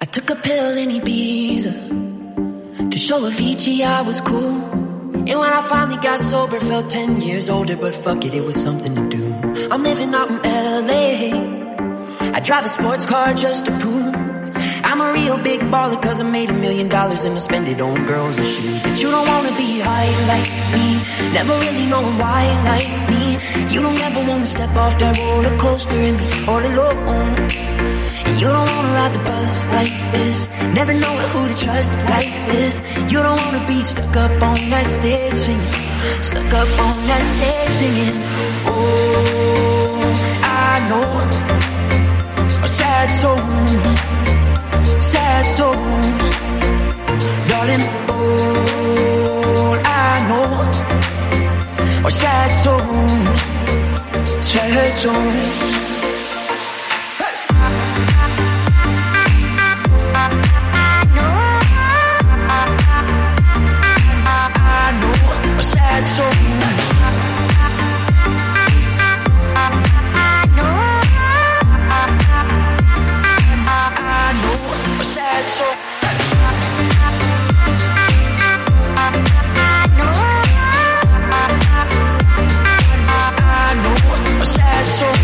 took a pill in Ibiza to show Avicii I was cool. And when I finally got sober, felt 10 years older, but fuck it, it was something to do. I'm living out in LA. I drive a sports car just to prove I'm a real big baller, cause I made $1 million and I spend it on girls and shoes. But you don't wanna be high like me, never really knowing why like me. You don't ever wanna step off that roller coaster and be all alone. And you don't wanna ride the bus like this, never knowing who to trust like this. You don't wanna be stuck up on that stage singing, stuck up on that stage singing. Oh, I know a sad soul, sad souls, darling, all I know are sad souls, sad souls. I know a sad soul. Sad soul. I know a sad soul.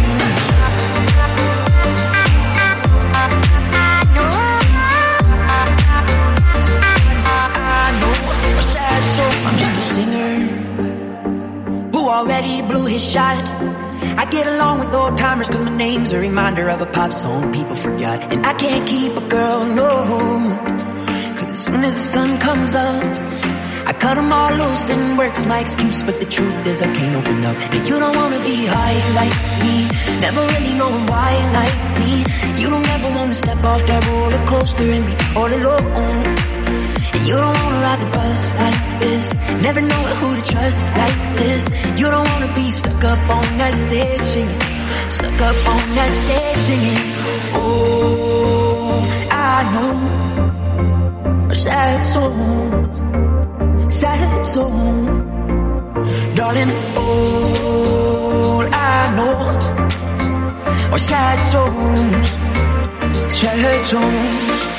I know a sad soul. I'm just a singer who already blew his shot. I get along with old timers cause my name's a reminder of a pop song people forgot. And I can't keep a girl, no, cause as soon as the sun comes up I cut them all loose and work's my excuse. But the truth is I can't open up. And you don't wanna be high like me, never really knowing why like me. You don't ever wanna step off that roller coaster and be all alone. And you don't wanna ride the bus like this, never knowing who to trust like this. You don't wanna be stuck up on that stage singing, stuck up on that stage singing. Oh, I know a sad soul, sad soul, darling, all I know are sad souls, sad souls.